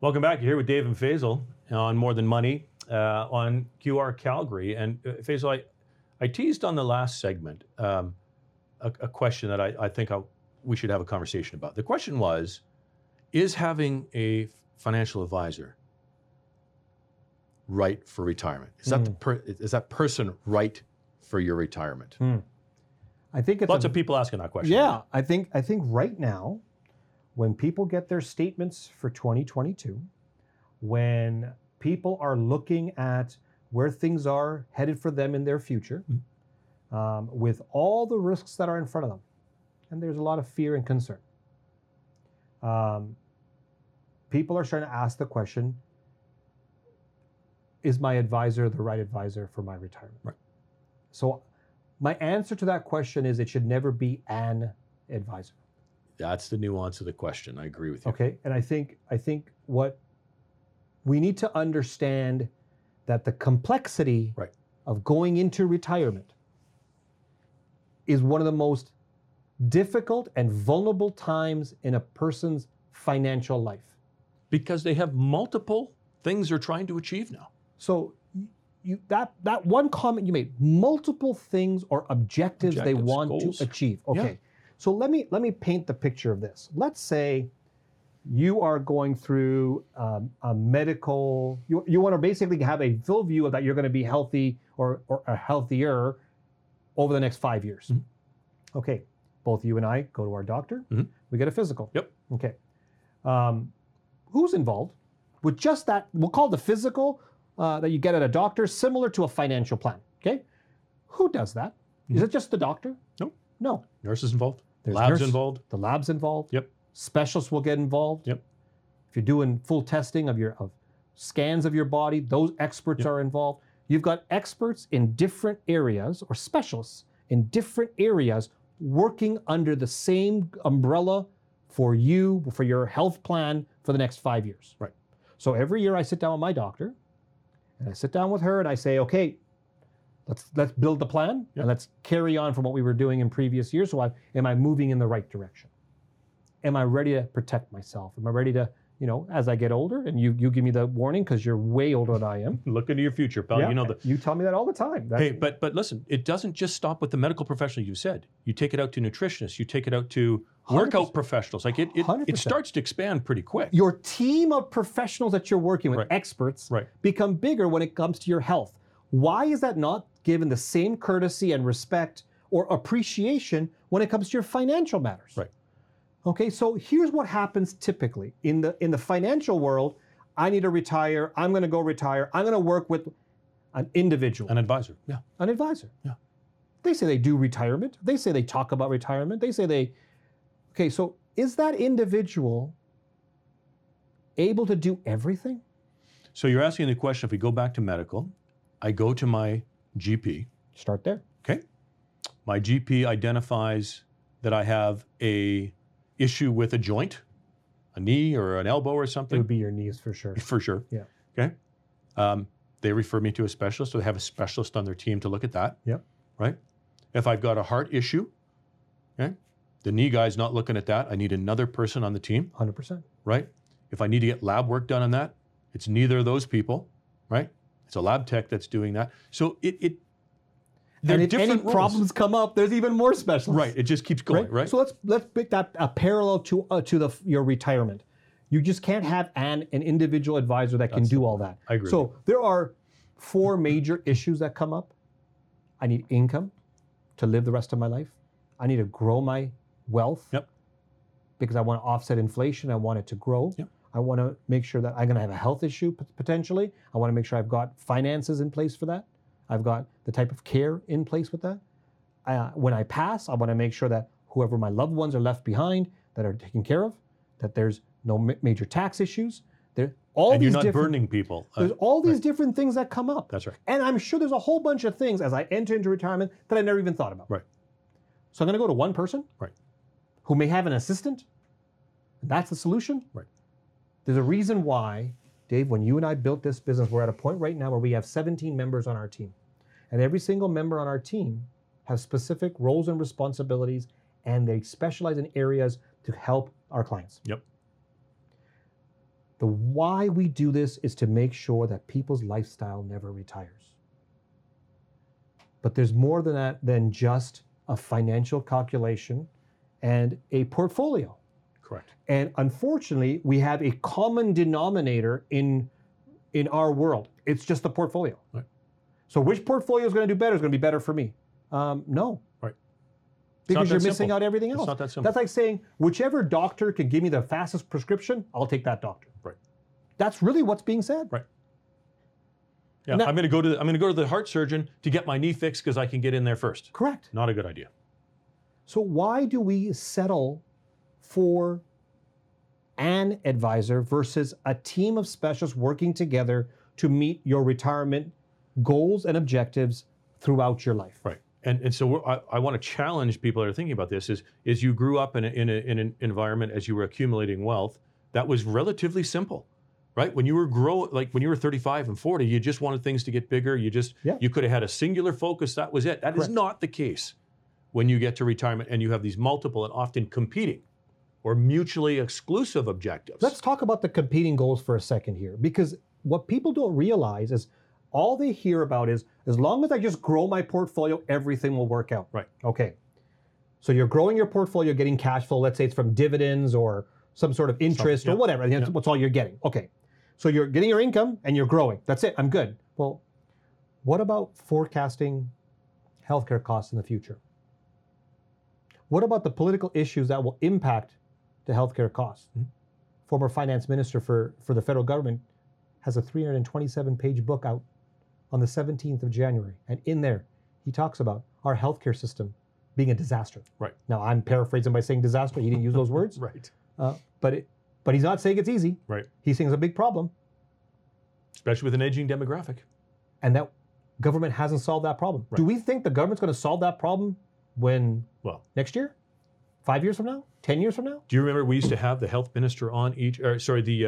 Welcome back. You're here with Dave and Faisal on More Than Money on QR Calgary. And Faisal, I teased on the last segment a question that I think we should have a conversation about. The question was, is having a financial advisor right for retirement? Is that person right for your retirement? I think it's lots of people asking that question. Yeah, I think right now, when people get their statements for 2022, when people are looking at where things are headed for them in their future, with all the risks that are in front of them, and there's a lot of fear and concern, people are starting to ask the question, is my advisor the right advisor for my retirement? Right. So my answer to that question is it should never be an advisor. That's the nuance of the question. I agree with you. Okay, and I think what we need to understand that the complexity of going into retirement is one of the most difficult and vulnerable times in a person's financial life. Because they have multiple things they're trying to achieve now. So that one comment you made, multiple things or objectives they want goals. To achieve. Okay. Yeah. So let me paint the picture of this. Let's say you are going through a medical, you want to basically have a full view of that you're going to be healthy or healthier over the next 5 years. Mm-hmm. Okay, both you and I go to our doctor, we get a physical. Yep. Okay. Who's involved with just that? We'll call the physical that you get at a doctor similar to a financial plan. Okay. Who does that? Is it just the doctor? No. Nurses involved. There's labs involved. The lab's involved. Yep. Specialists will get involved. Yep. If you're doing full testing of scans of your body, those experts are involved. You've got experts in different areas or specialists in different areas working under the same umbrella for you, for your health plan for the next 5 years. Right. So every year I sit down with my doctor and I sit down with her and I say, okay, let's build the plan and let's carry on from what we were doing in previous years. So am I moving in the right direction? Am I ready to protect myself? Am I ready to, as I get older, and you give me the warning because you're way older than I am. Look into your future, pal. Yeah, you tell me that all the time. Hey, but listen, it doesn't just stop with the medical professional you said. You take it out to nutritionists. You take it out to workout 100%. Professionals. Like it starts to expand pretty quick. Your team of professionals that you're working with, experts, become bigger when it comes to your health. Why is that not given the same courtesy and respect or appreciation when it comes to your financial matters? Right. Okay, so here's what happens typically. In the financial world, I need to retire, I'm gonna go retire, I'm gonna work with an individual. An advisor, yeah. An advisor. Yeah. They say they do retirement, they say they talk about retirement, they say okay, so is that individual able to do everything? So you're asking the question, if we go back to medical, I go to my GP. Start there. Okay. My GP identifies that I have a issue with a joint, a knee or an elbow or something. It would be your knees for sure. For sure. Yeah. Okay. They refer me to a specialist, so they have a specialist on their team to look at that. Yep. Right. If I've got a heart issue, okay, the knee guy's not looking at that. I need another person on the team. 100%. Right. If I need to get lab work done on that, it's neither of those people. Right. It's a lab tech that's doing that. So and if any problems come up, there's even more specialists. Right, it just keeps going, right? So let's make that a parallel to your retirement. You just can't have an individual advisor that can do all that. I agree. So there are 4 major issues that come up. I need income to live the rest of my life. I need to grow my wealth. Yep. Because I want to offset inflation. I want it to grow. Yep. I want to make sure that I'm going to have a health issue potentially. I want to make sure I've got finances in place for that. I've got the type of care in place with that. When I pass, I want to make sure that whoever my loved ones are left behind, that are taken care of, that there's no major tax issues. And you're not burning people. There's all these different things that come up. That's right. And I'm sure there's a whole bunch of things as I enter into retirement that I never even thought about. Right. So I'm going to go to one person. Right. Who may have an assistant. And that's the solution. Right. There's a reason why, Dave, when you and I built this business, we're at a point right now where we have 17 members on our team. And every single member on our team has specific roles and responsibilities, and they specialize in areas to help our clients. Yep. The why we do this is to make sure that people's lifestyle never retires. But there's more than that than just a financial calculation and a portfolio. Correct. And unfortunately, we have a common denominator in our world. It's just the portfolio. Right. So which portfolio is going to do better is going to be better for me? No. Right. Because you're missing out everything else. It's not that simple. That's like saying, whichever doctor can give me the fastest prescription, I'll take that doctor. Right. That's really what's being said. Right. Yeah, I'm going to go to the heart surgeon to get my knee fixed because I can get in there first. Correct. Not a good idea. So why do we settle for an advisor versus a team of specialists working together to meet your retirement goals and objectives throughout your life? Right. And so I want to challenge people that are thinking about this is you grew up in an environment as you were accumulating wealth that was relatively simple. Right? When you were when you were 35 and 40, you just wanted things to get bigger. You could have had a singular focus. That was it. That is not the case when you get to retirement and you have these multiple and often competing or mutually exclusive objectives. Let's talk about the competing goals for a second here, because what people don't realize is all they hear about is, as long as I just grow my portfolio, everything will work out. Right. Okay. So you're growing your portfolio, getting cash flow. Let's say it's from dividends or some sort of interest or whatever. That's all you're getting. Okay. So you're getting your income and you're growing. That's it. I'm good. Well, what about forecasting healthcare costs in the future? What about the political issues that will impact the healthcare costs? Mm-hmm. Former finance minister for the federal government has a 327-page book out on the 17th of January. And in there, he talks about our healthcare system being a disaster. Right. Now, I'm paraphrasing by saying disaster. He didn't use those words. Right. But he's not saying it's easy. Right. He's saying it's a big problem. Especially with an aging demographic. And that government hasn't solved that problem. Right. Do we think the government's going to solve that problem next year? 5 years from now? 10 years from now? Do you remember we used to have the health minister on we had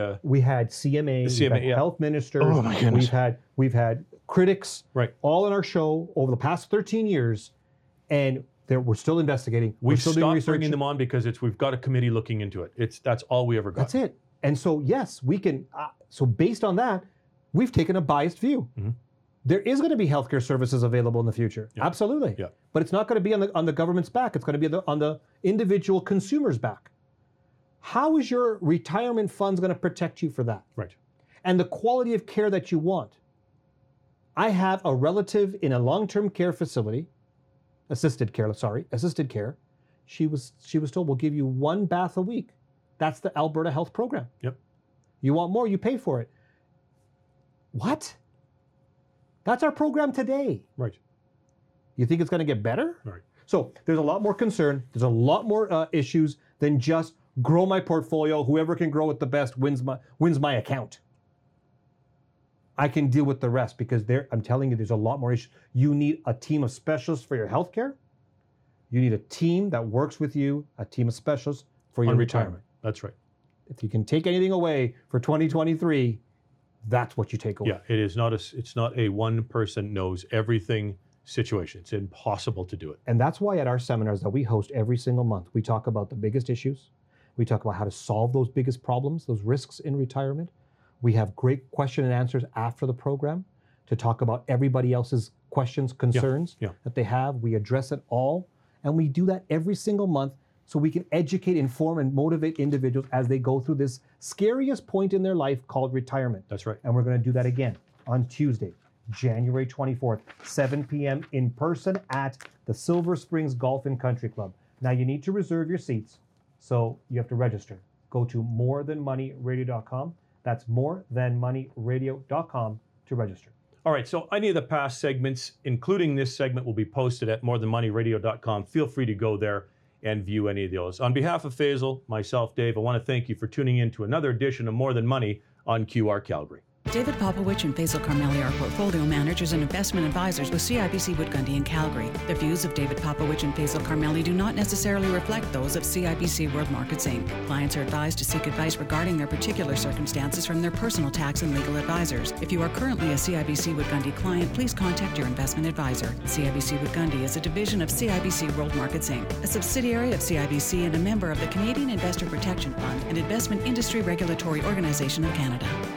CMA, we had health ministers. Oh my goodness. We've had critics all in our show over the past 13 years, and we're still investigating. We've stopped bringing them on because we've got a committee looking into it. That's all we ever got. That's it. And so yes, we can. So based on that, we've taken a biased view. Mm-hmm. There is going to be healthcare services available in the future. Yeah. Absolutely. Yeah. But it's not going to be on the government's back. It's going to be on the individual consumer's back. How is your retirement funds going to protect you for that? Right. And the quality of care that you want. I have a relative in a long-term care facility. Assisted care. She was told, we'll give you 1 bath a week. That's the Alberta Health Program. Yep. You want more, you pay for it. What? That's our program today. Right. You think it's going to get better? Right. So there's a lot more concern. There's a lot more issues than just grow my portfolio. Whoever can grow it the best wins my account. I can deal with the rest because I'm telling you, there's a lot more issues. You need a team of specialists for your healthcare. You need a team that works with you, a team of specialists for your retirement. That's right. If you can take anything away for 2023, that's what you take away. Yeah, it's not a one person knows everything situation. It's impossible to do it. And that's why at our seminars that we host every single month, we talk about the biggest issues. We talk about how to solve those biggest problems, those risks in retirement. We have great question and answers after the program to talk about everybody else's questions, concerns that they have. We address it all. And we do that every single month so we can educate, inform, and motivate individuals as they go through this scariest point in their life called retirement. That's right. And we're going to do that again on Tuesday, January 24th, 7 p.m. in person at the Silver Springs Golf and Country Club. Now you need to reserve your seats, so you have to register. Go to morethanmoneyradio.com. That's morethanmoneyradio.com to register. All right, so any of the past segments, including this segment, will be posted at morethanmoneyradio.com. Feel free to go there and view any of those. On behalf of Faisal, myself, Dave, I want to thank you for tuning in to another edition of More Than Money on QR Calgary. David Popowich and Faisal Karmali are portfolio managers and investment advisors with CIBC Wood Gundy in Calgary. The views of David Popowich and Faisal Karmali do not necessarily reflect those of CIBC World Markets Inc. Clients are advised to seek advice regarding their particular circumstances from their personal tax and legal advisors. If you are currently a CIBC Wood Gundy client, please contact your investment advisor. CIBC Wood Gundy is a division of CIBC World Markets Inc., a subsidiary of CIBC and a member of the Canadian Investor Protection Fund and Investment Industry Regulatory Organization of Canada.